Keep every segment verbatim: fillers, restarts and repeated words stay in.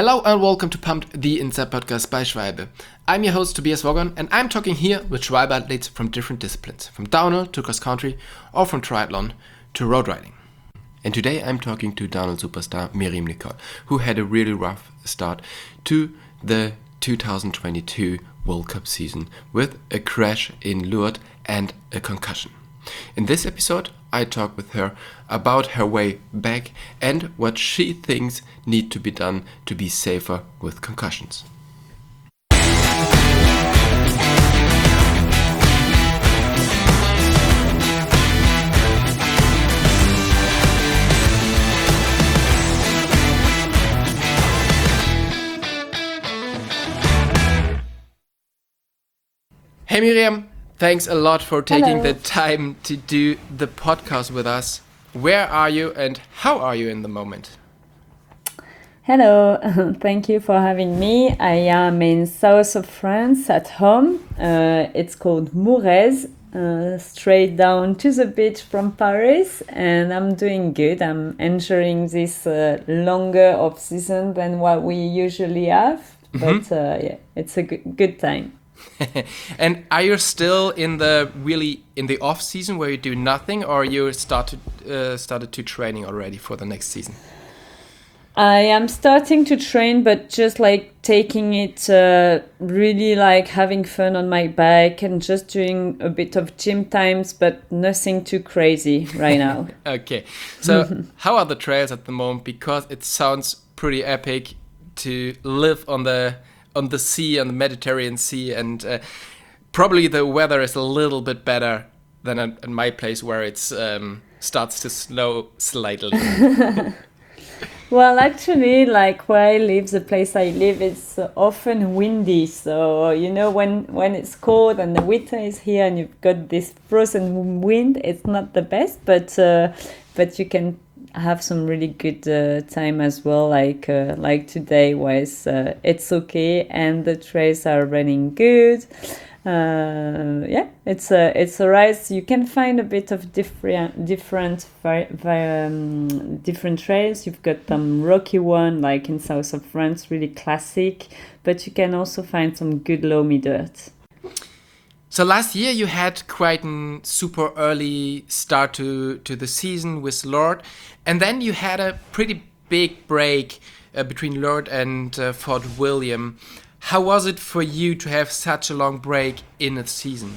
Hello and welcome to Pumped, the Inside Podcast by Schwalbe. I'm your host Tobias Wogon and I'm talking here with Schwalbe athletes from different disciplines, from downhill to cross country or from triathlon to road riding. And today I'm talking to downhill superstar Miriam Nicol, who had a really rough start to the two thousand twenty-two World Cup season with a crash in Lourdes and a concussion. In this episode, I talk with her about her way back and what she thinks need to be done to be safer with concussions. Hey Miriam, thanks a lot for taking Hello. the time to do the podcast with us. Where are you and how are you in the moment? Hello, thank you for having me. I am in south of France at home. Uh, it's called Mourez, uh, straight down to the beach from Paris, and I'm doing good. I'm enjoying this uh, longer off season than what we usually have, but uh, yeah, it's a good, good time. And are you still in the really in the off season where you do nothing, or you started uh, started to training already for the next season? I am starting to train, but just like taking it uh, really like having fun on my bike and just doing a bit of gym times, but nothing too crazy right now. Okay, so how are the trails at the moment? Because it sounds pretty epic to live on the on the sea, on the Mediterranean Sea, and uh, probably the weather is a little bit better than at, at my place where it's um, starts to snow slightly. Well, actually, like where I live, the place I live, it's often windy. So, you know, when, when it's cold and the winter is here and you've got this frozen wind, it's not the best, but uh, but you can have some really good uh, time as well, like uh, like today was uh, it's okay and the trails are running good. Uh, yeah, it's a it's a ride. You can find a bit of different different vi- vi- um, different trails. You've got some rocky one like in south of France, really classic, but you can also find some good loamy dirt. So last year you had quite a super early start to, to the season with Lourdes, and then you had a pretty big break uh, between Lourdes and uh, Fort William. How was it for you to have such a long break in a season?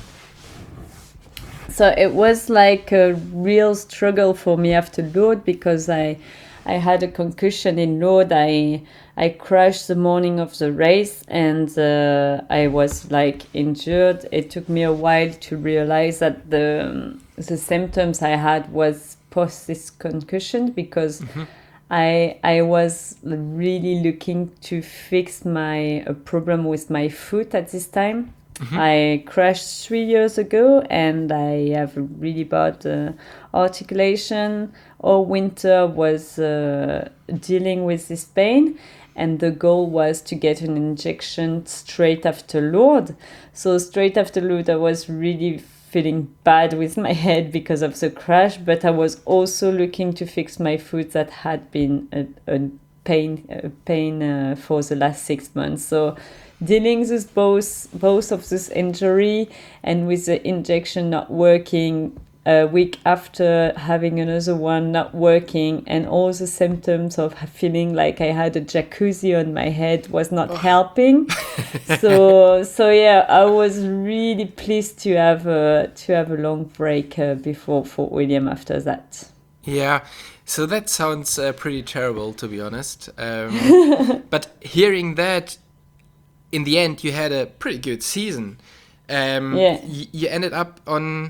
So it was like a real struggle for me after Lourdes because I I had a concussion in Lourdes. I I crashed the morning of the race and uh, I was like injured. It took me a while to realize that the um, the symptoms I had was post this concussion because mm-hmm. I I was really looking to fix my a problem with my foot at this time. Mm-hmm. I crashed three years ago and I have a really bad uh, articulation. All winter was uh, dealing with this pain, and the goal was to get an injection straight after Lourdes. So straight after Lourdes, I was really feeling bad with my head because of the crash, but I was also looking to fix my foot that had been a, a pain a pain uh, for the last six months. So dealing with both both of this injury and with the injection not working a week after having another one not working and all the symptoms of feeling like I had a jacuzzi on my head was not oh. helping. so so yeah, I was really pleased to have a, to have a long break uh, before Fort William after that. Yeah, so that sounds uh, pretty terrible, to be honest. Um, but hearing that, in the end, you had a pretty good season. Um, yeah. y- you ended up on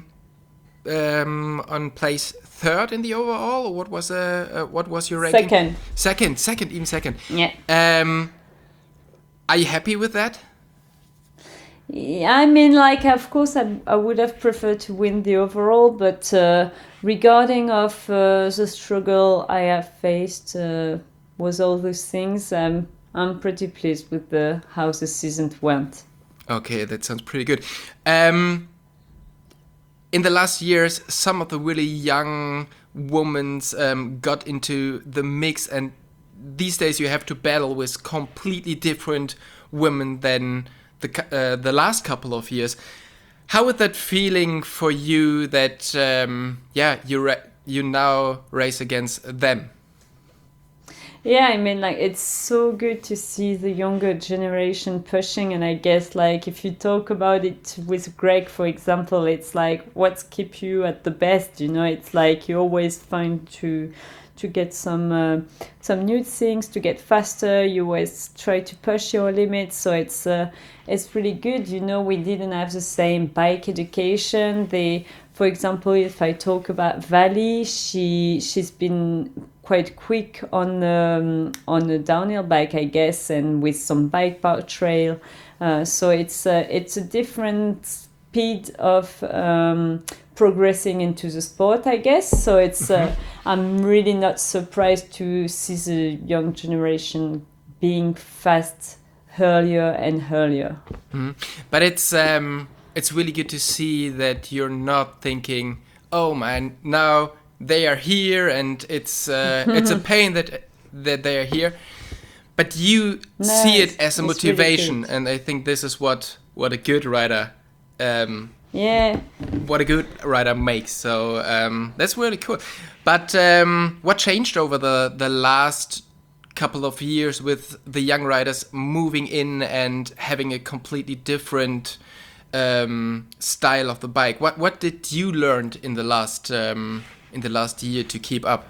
um, on place third in the overall, or what was uh, uh what was your ranking? Second. Second, second, even second. Yeah. Um, are you happy with that? Yeah, I mean, like, of course, I, I would have preferred to win the overall, but uh, regarding of uh, the struggle I have faced uh, with all those things, um, I'm pretty pleased with the how the season went. Okay, that sounds pretty good. Um, in the last years, some of the really young women um, got into the mix and these days you have to battle with completely different women than the uh, the last couple of years. How is that feeling for you that um, yeah you ra- you now race against them? Yeah, I mean, like, it's so good to see the younger generation pushing. And I guess, like, if you talk about it with Greg, for example, it's like, what's keep you at the best? You know, it's like you always find to to get some uh, some new things, to get faster. You always try to push your limits. So it's uh, it's really good. You know, we didn't have the same bike education. They, for example, if I talk about Valley, she she's been quite quick on um, on a downhill bike, I guess, and with some bike park trail. Uh, so it's uh, it's a different speed of um, progressing into the sport, I guess. So it's uh, I'm really not surprised to see the young generation being fast earlier and earlier. Mm-hmm. But it's um, it's really good to see that you're not thinking, oh man, now they are here and it's uh, it's a pain that that they are here, but you No, see it it's- as a it's really motivation, good. and I think this is what what a good rider um, Yeah. what a good rider makes. So um, that's really cool. But um, what changed over the the last couple of years with the young riders moving in and having a completely different um, style of the bike? What what did you learn in the last um, in the last year to keep up?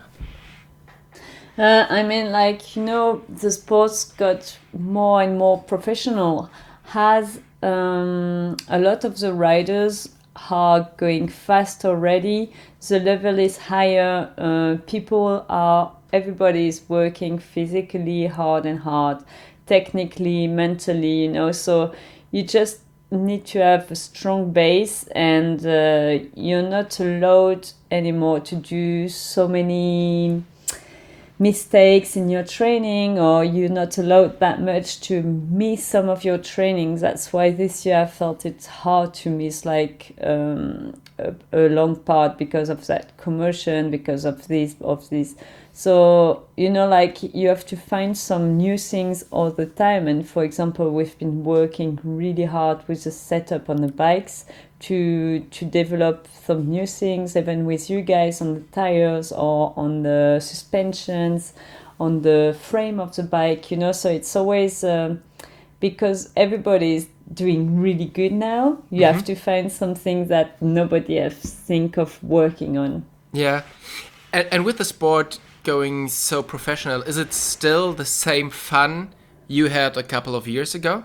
Uh, I mean, like, you know, the sports got more and more professional. Has um, a lot of the riders are going fast already. The level is higher. Uh, people are, everybody is working physically hard and hard, technically, mentally, you know. So you just need to have a strong base, and uh, you're not allowed anymore to do so many mistakes in your training, or you're not allowed that much to miss some of your trainings. That's why this year I felt it's hard to miss like um, a, a long part because of that commotion, because of this, of this. So, you know, like, you have to find some new things all the time. And for example, we've been working really hard with the setup on the bikes to to develop some new things, even with you guys, on the tires or on the suspensions, on the frame of the bike, you know. So it's always um, because everybody is doing really good now, you Mhm. have to find something that nobody else think of working on. Yeah, and, and with the sport going so professional, is it still the same fun you had a couple of years ago?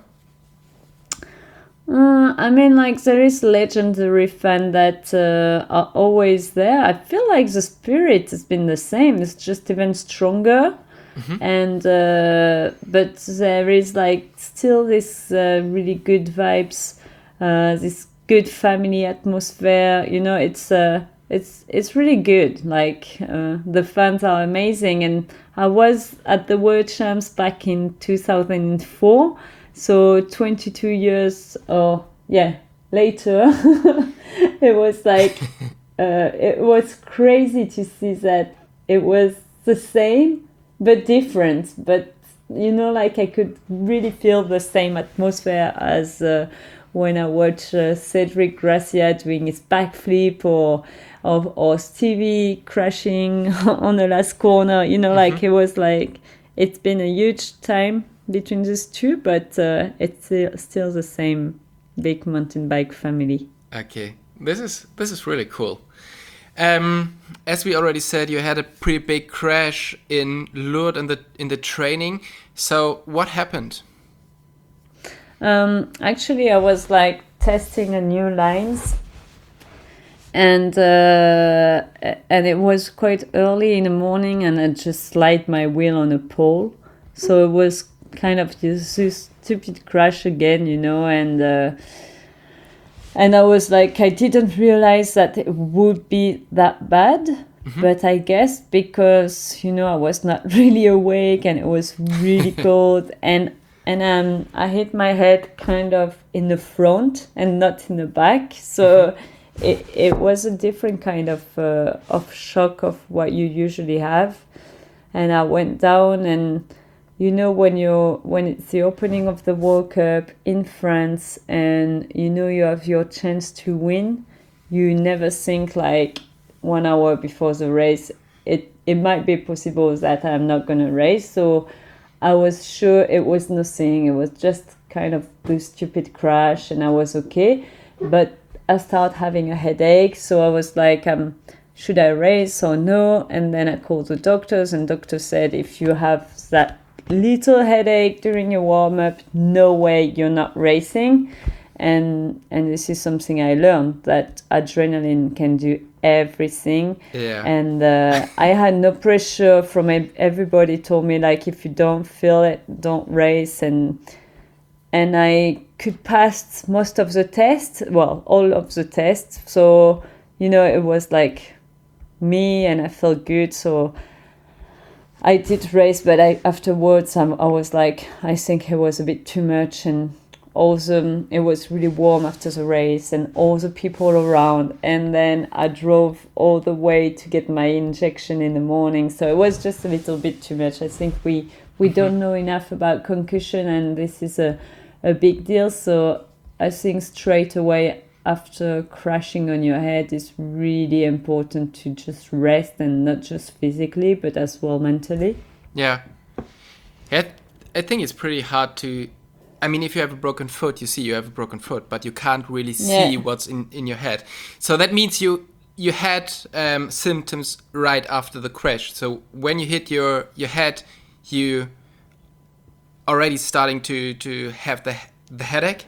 Uh, I mean, like, there is legendary fan that uh, are always there. I feel like the spirit has been the same. It's just even stronger, and uh, but there is like still this uh, really good vibes, uh, this good family atmosphere. You know, it's uh, it's it's really good. Like, uh, the fans are amazing, and I was at the World Champs back in two thousand four. So twenty-two years, or yeah, later, it was like, uh, it was crazy to see that it was the same but different. But, you know, like, I could really feel the same atmosphere as uh, when I watch uh, Cedric Gracia doing his backflip, or or, or Stevie crashing on the last corner. You know, like, it was like, it's been a huge time between these two, but uh, it's still, still the same big mountain bike family. Okay, this is this is really cool. Um, as we already said, you had a pretty big crash in Lourdes in the in the training. So what happened? Um, actually, I was like testing a new lines, and uh, and it was quite early in the morning, and I just slid my wheel on a pole. So it was kind of this, this stupid crash again, you know, and uh, and I was like, I didn't realize that it would be that bad. But I guess because, you know, I was not really awake, and it was really cold, and and um, I hit my head kind of in the front and not in the back. So it, it was a different kind of uh, of shock of what you usually have. and I went down, and you know when you're when it's the opening of the World Cup in France, and you know you have your chance to win, you never think like one hour before the race it it might be possible that I'm not gonna race. So I was sure it was nothing. It was just kind of the stupid crash, and I was okay. But I started having a headache, so I was like, um, should I race or no? And then I called the doctors, and doctor said, if you have that little headache during your warm up, no way you're not racing. And and this is something I learned, that adrenaline can do everything. Yeah. And uh, I had no pressure from ev- everybody. Told me like, if you don't feel it, don't race. And and I could pass most of the tests, well, all of the tests. So you know, it was like me, and I felt good. So I did race, but I afterwards I'm, I was like, I think it was a bit too much. And also it was really warm after the race, and all the people around, and then I drove all the way to get my injection in the morning, so it was just a little bit too much. I think we we mm-hmm. don't know enough about concussion, and this is a, a big deal. So I think straight away after crashing on your head, it's really important to just rest, and not just physically but as well mentally. Yeah, I, I think it's pretty hard to, I mean, if you have a broken foot, you see you have a broken foot, but you can't really see yeah. what's in, in your head. So that means you you had um, symptoms right after the crash. So when you hit your, your head, you already starting to, to have the the headache?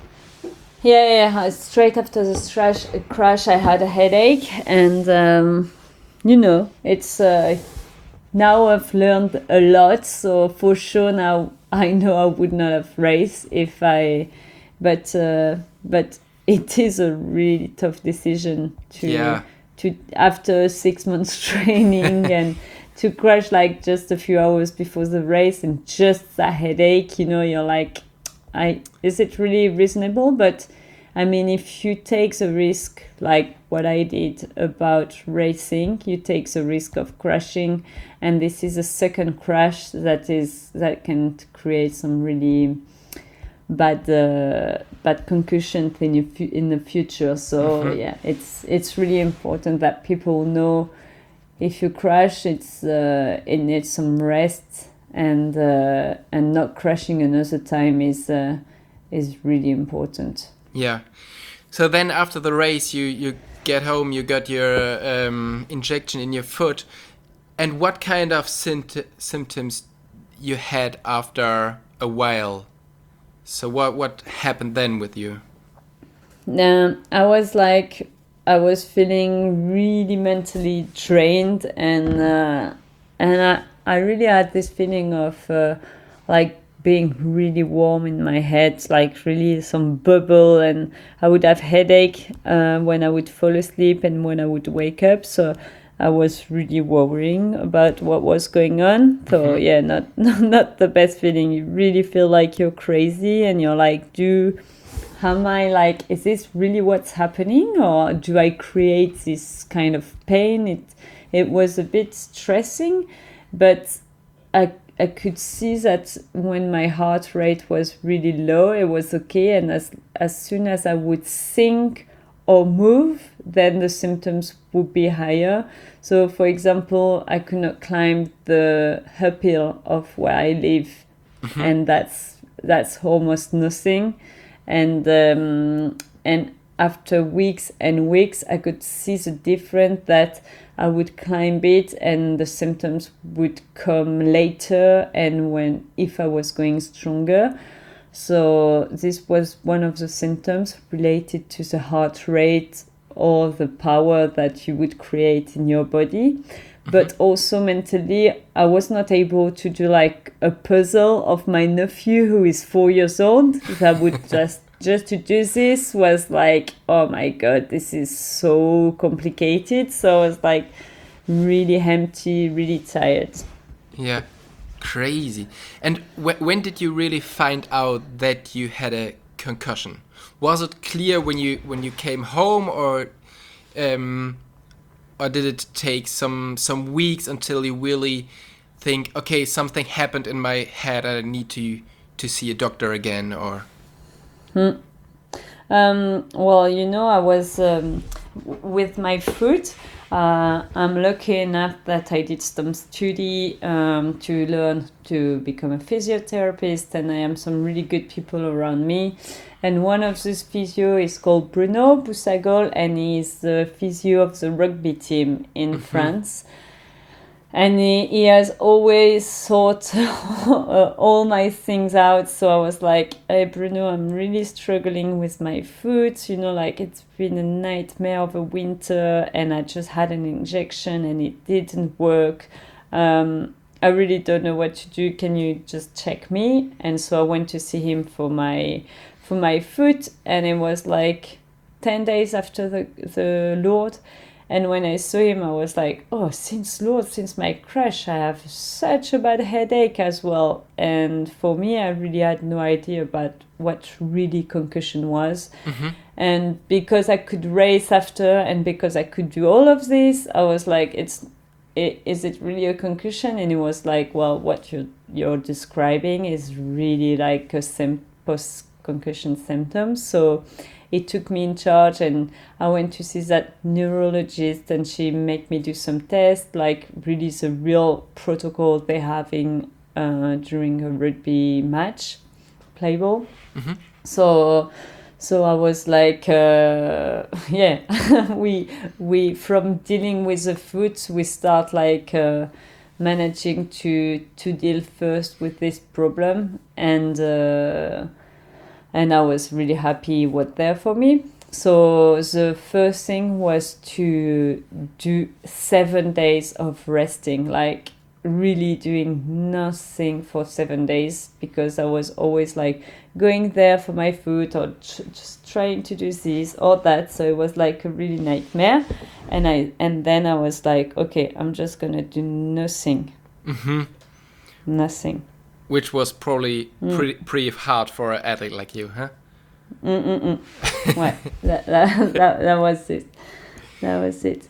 Yeah, yeah. Straight after the crash, crash I had a headache, and um, you know, it's uh, now I've learned a lot. So for sure now I know I would not have raced if I, but uh, but it is a really tough decision to yeah. to after six months training and to crash like just a few hours before the race, and just a headache. You know, you're like, I is it really reasonable? But I mean, if you take the risk like what I did about racing, you take the risk of crashing, and this is a second crash that is that can create some really bad uh, bad concussions in your fu- in the future. So mm-hmm. yeah, it's it's really important that people know if you crash, it's uh, it needs some rest, and uh, and not crashing another time is uh, is really important. Yeah. So then after the race, you, you get home, you got your um, injection in your foot. And what kind of sympt- symptoms you had after a while? So what, what happened then with you? Um, I was like, I was feeling really mentally drained, and uh, and I, I really had this feeling of uh, like being really warm in my head, like really some bubble, and I would have headache uh, when I would fall asleep and when I would wake up. So I was really worrying about what was going on. So mm-hmm. yeah, not, not not the best feeling. You really feel like you're crazy, and you're like, do am I like, is this really what's happening, or do I create this kind of pain? It it was a bit stressing, but I I could see that when my heart rate was really low, it was okay. And as as soon as I would think or move, then the symptoms would be higher. So, for example, I could not climb the uphill of where I live, mm-hmm. and that's that's almost nothing. And um, and after weeks and weeks, I could see the difference that I would climb it, and the symptoms would come later, and when if I was going stronger. So this was one of the symptoms related to the heart rate or the power that you would create in your body. Mm-hmm. But also mentally, I was not able to do like a puzzle of my nephew who is four years old. That would just just to do this was like, oh my God, this is so complicated. So I was like really empty, really tired. Yeah, crazy. And wh- when did you really find out that you had a concussion? Was it clear when you when you came home, or um, or did it take some some weeks until you really think, okay, something happened in my head, I need to to see a doctor again, or? Hmm. Um, well, you know, I was um, w- with my foot. Uh, I'm lucky enough that I did some study um, to learn to become a physiotherapist, and I have some really good people around me. And one of those physio is called Bruno Boussagol, and he's the physio of the rugby team in Mm-hmm. France. And he, he has always sorted all my things out. So I was like, hey, Bruno, I'm really struggling with my foot. You know, like it's been a nightmare of a winter, and I just had an injection and it didn't work. Um, I really don't know what to do. Can you just check me? And so I went to see him for my for my foot, and it was like ten days after the the Lord. And when I saw him, I was like, oh, since Lord, since my crash, I have such a bad headache as well. And for me, I really had no idea about what really concussion was. Mm-hmm. And because I could race after, and because I could do all of this, I was like, it's, it, is it really a concussion? And it was like, well, what you're, you're describing is really like a sim- post-concussion symptoms. So he took me in charge, and I went to see that neurologist, and she made me do some tests, like really the real protocol they having uh, during a rugby match, play ball. Mm-hmm. So, so I was like, uh, yeah, we we from dealing with the foot, we start like uh, managing to to deal first with this problem, and. Uh, And I was really happy what there for me. So the first thing was to do seven days of resting, like really doing nothing for seven days, because I was always like going there for my food, or ch- just trying to do this or that. So it was like a really nightmare. And I and then I was like, okay, I'm just gonna do nothing. Mm-hmm. Nothing. Which was probably mm. pretty pretty hard for an athlete like you, huh? Mm-mm-mm. Ouais, that, that, that, that was it. That was it.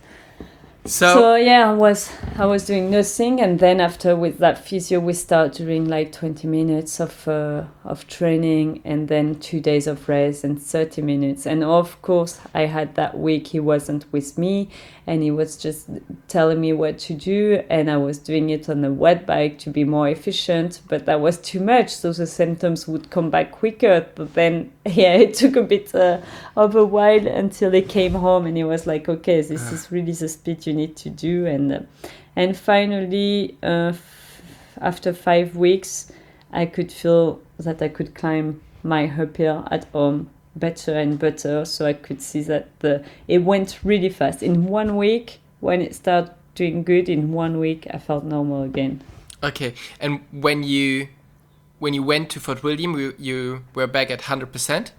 So, so yeah, I was I was doing nothing, and then after with that physio, we start doing like twenty minutes of uh, of training, and then two days of rest and thirty minutes. And of course, I had that week he wasn't with me, and he was just telling me what to do, and I was doing it on a wet bike to be more efficient, but that was too much, so the symptoms would come back quicker. But then, yeah, it took a bit uh, of a while until he came home, and he was like, okay, this is really the speed you need to do. And uh, and finally, uh, f- after five weeks, I could feel that I could climb my uphill at home better and better. So I could see that the it went really fast. In one week, when it started doing good, in one week I felt normal again. Okay, and when you when you went to Fort William, you, you were back at one hundred percent?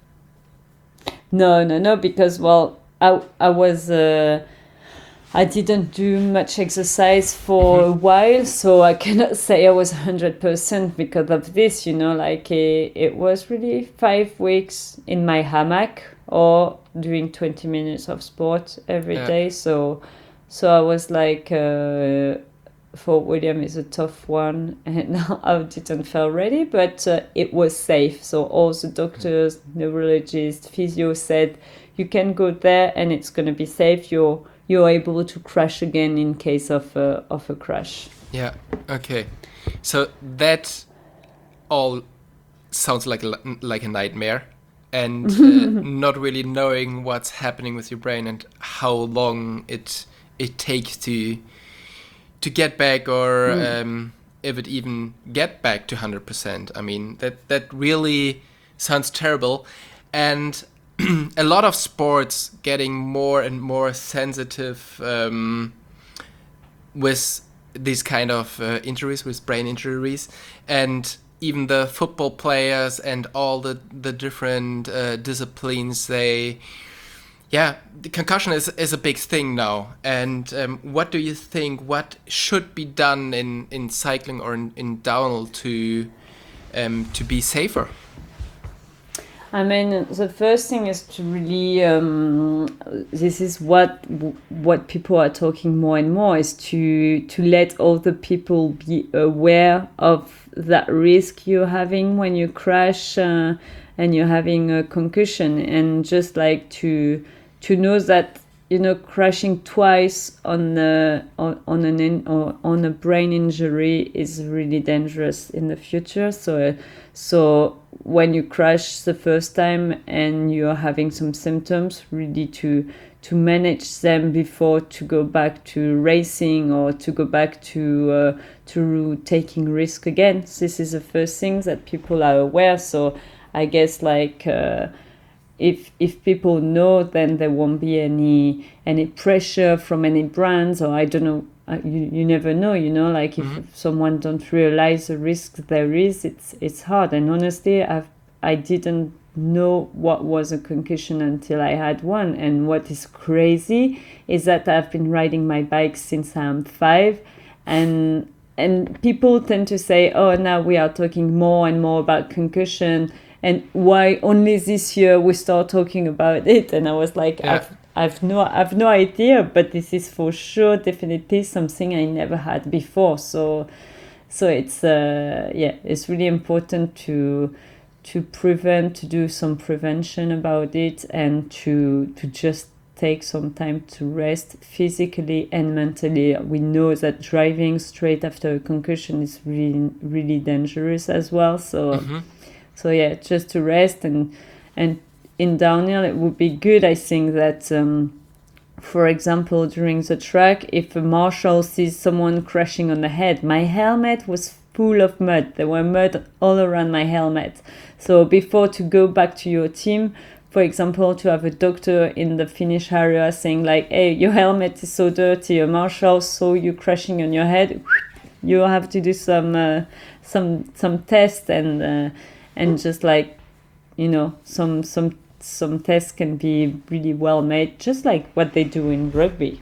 No, no, no, because, well, I, I was... Uh, I didn't do much exercise for mm-hmm. a while, so I cannot say I was one hundred percent because of this, you know, like it, it was really five weeks in my hammock or doing twenty minutes of sport every yeah. day. So so I was like, uh, Fort William is a tough one, and I didn't feel ready, but uh, it was safe. So all the doctors, neurologists, physio said, you can go there and it's going to be safe. You're you're able to crash again in case of a, of a crash. Yeah, okay. So that all sounds like a, like a nightmare, and uh, not really knowing what's happening with your brain and how long it it takes to to get back, or mm. um, if it even get back to one hundred percent. I mean, that, that really sounds terrible. And a lot of sports getting more and more sensitive um, with these kind of uh, injuries, with brain injuries, and even the football players and all the the different uh, disciplines. They, yeah, the concussion is is a big thing now. And um, what do you think? What should be done in, in cycling or in, in downhill to um, to be safer? I mean, the first thing is to really. Um, this is what what people are talking more and more is to to let other people be aware of that risk you're having when you crash uh, and you're having a concussion, and just like to to know that you know crashing twice on the on, on an in, or on a brain injury is really dangerous in the future. So so when you crash the first time and you're having some symptoms, really to to manage them before to go back to racing or to go back to uh, to taking risk again. This is the first thing that people are aware. So I guess like uh, if if people know, then there won't be any any pressure from any brands, or I don't know. Uh, you, you never know, you know, like if Mm-hmm. someone don't realize the risk there is, it's it's hard. And honestly, I've I didn't know what was a concussion until I had one. And what is crazy is that I've been riding my bike since I'm five, and and people tend to say, oh, now we are talking more and more about concussion, and why only this year we start talking about it. And I was like, Yeah. I've I've no I've no idea, but this is for sure definitely something I never had before. So so it's uh yeah, it's really important to to prevent, to do some prevention about it, and to to just take some time to rest physically and mentally. We know that driving straight after a concussion is really really dangerous as well. So Mm-hmm. so yeah, just to rest. and and in downhill it would be good, I think, that um, for example during the track, if a marshal sees someone crashing on the head, my helmet was full of mud. There were mud all around my helmet. So before to go back to your team, for example, to have a doctor in the finish area saying like, hey, your helmet is so dirty, a marshal saw you crashing on your head, you have to do some uh, some some tests, and uh, and just like, you know, some some some tests can be really well made, just like what they do in rugby.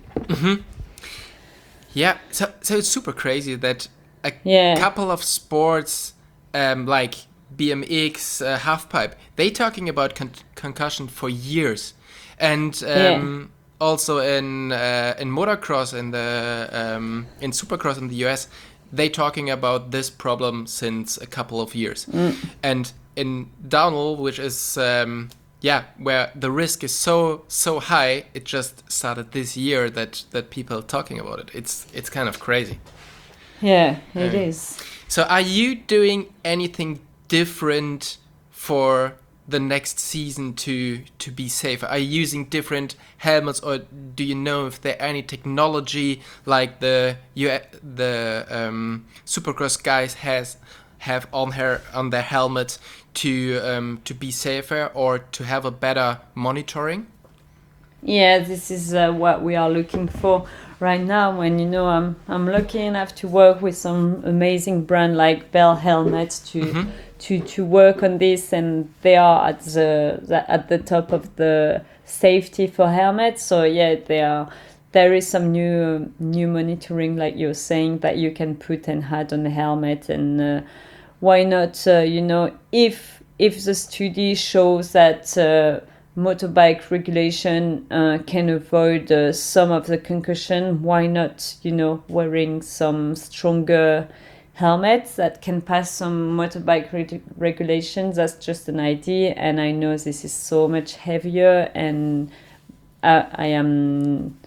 Yeah, so so it's super crazy that a Yeah. couple of sports, um, like B M X, uh, halfpipe, they talking about con- concussion for years, and um, also in uh, in motocross, in the um, in supercross in the U S, they talking about this problem since a couple of years, and in downhill, which is um, yeah, where the risk is so so high, it just started this year that that people are talking about it. It's it's kind of crazy. Yeah, it Um, is. So, are you doing anything different for the next season to to be safer? Are you using different helmets, or do you know if there any technology like the you the um, Supercross guys has have on her on their helmet to um, to be safer or to have a better monitoring? Yeah, this is uh, what we are looking for right now. When you know, I'm I'm lucky enough to work with some amazing brand like Bell Helmets to Mm-hmm. to to work on this, and they are at the, the at the top of the safety for helmets. So yeah, they are. There is some new new monitoring, like you're saying, that you can put and add on the helmet, and uh, why not? Uh, you know, if if the study shows that. Uh, motorbike regulation uh, can avoid uh, some of the concussion, why not, you know, wearing some stronger helmets that can pass some motorbike re- regulations? That's just an idea, and I know this is so much heavier, and I, I am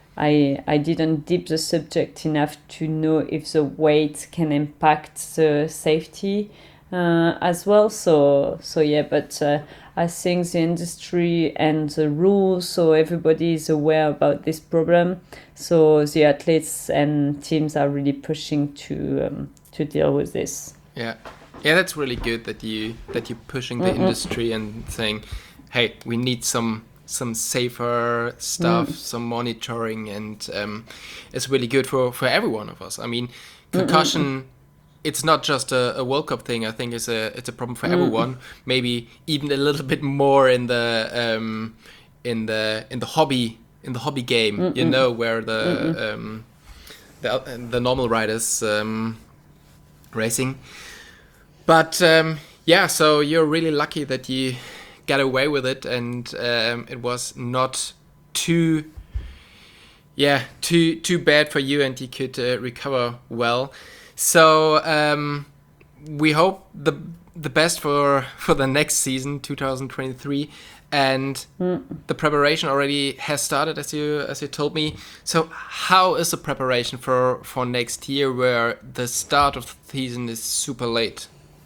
I I didn't deep the subject enough to know if the weight can impact the safety uh, as well. So so yeah, but uh, I think the industry and the rules, so everybody is aware about this problem. So the athletes and teams are really pushing to um, to deal with this. Yeah, yeah, that's really good that you that you're pushing the Mm-mm. industry and saying, hey, we need some some safer stuff, Mm. some monitoring, and um, it's really good for for every one of us. I mean, concussion. It's not just a, a World Cup thing. I think it's a it's a problem for everyone. Maybe even a little bit more in the um, in the in the hobby in the hobby game. You know, where the um, the the normal riders um, racing. But um, yeah, so you're really lucky that you got away with it, and um, it was not too, yeah, too too bad for you, and you could uh, recover well. So um, we hope the the best for for the next season, two thousand twenty-three. And mm. the preparation already has started, as you as you told me. So how is the preparation for, for next year, where the start of the season is super late?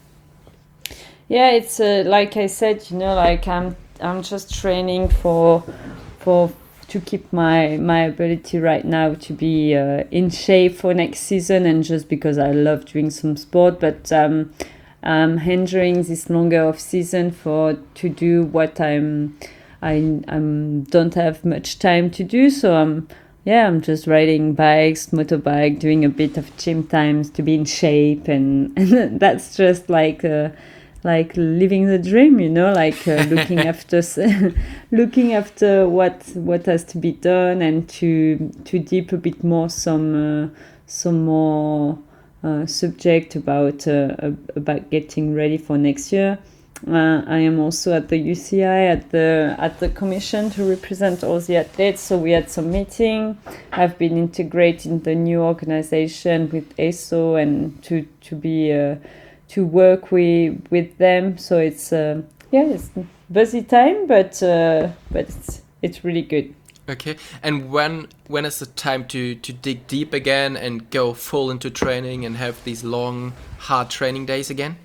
Yeah, it's uh, like I said, you know, like I'm I'm just training for for to keep my my ability right now to be uh, in shape for next season, and just because I love doing some sport, but. Um, I'm entering this longer off season for to do what I'm I I'm, don't have much time to do. So I'm yeah I'm just riding bikes, motorbike, doing a bit of gym times to be in shape, and, and that's just like uh, like living the dream, you know, like uh, looking after looking after what what has to be done, and to to deep a bit more some uh, some more. Uh, subject about uh, about getting ready for next year. Uh, I am also at the U C I at the at the commission to represent all the athletes. So we had some meeting. I've been integrated in the new organization with A S O, and to to be uh, to work with with them. So it's uh, yeah it's busy time, but uh, but it's it's really good. Okay, and when when is the time to, to dig deep again and go full into training and have these long, hard training days again?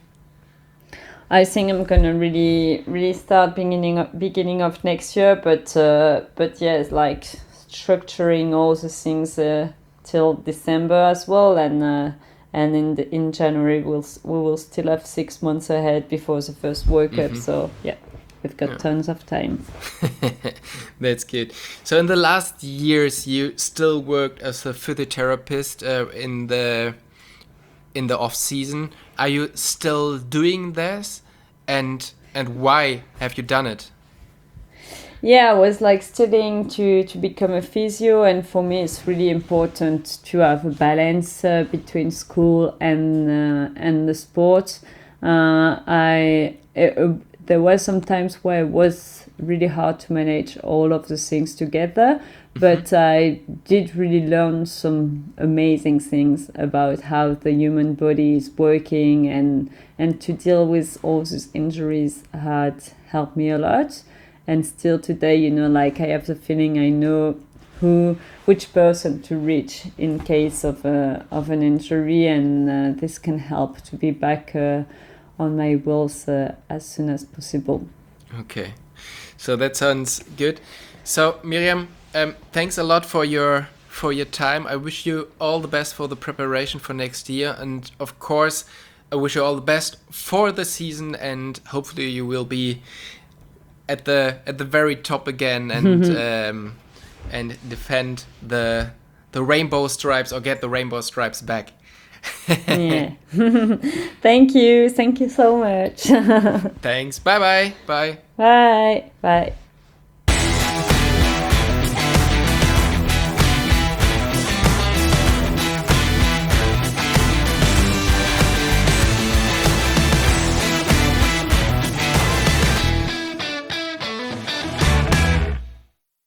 I think I'm gonna really really start beginning of, beginning of next year, but uh, but yeah, it's like structuring all the things uh, till December as well, and uh, and in the, in January we'll we will still have six months ahead before the first World Cup. Mm-hmm. So yeah. We've got yeah. tons of time. That's good. So in the last years, you still worked as a physiotherapist uh, in the in the off season. Are you still doing this, and and why have you done it? Yeah, I was like studying to to become a physio, and for me, it's really important to have a balance uh, between school and uh, and the sport. Uh, I. Uh, There were some times where it was really hard to manage all of the things together, but I did really learn some amazing things about how the human body is working, and and to deal with all these injuries had helped me a lot. And still today, you know, like I have the feeling I know who which person to reach in case of a of an injury, and uh, this can help to be back uh, on my wheels uh, as soon as possible. Okay, so that sounds good. So Miriam, um, thanks a lot for your for your time. I wish you all the best for the preparation for next year, and of course, I wish you all the best for the season, and hopefully you will be at the at the very top again, and um, and defend the the rainbow stripes, or get the rainbow stripes back. Yeah. Thank you. Thank you so much. Thanks. Bye-bye. Bye. Bye. Bye.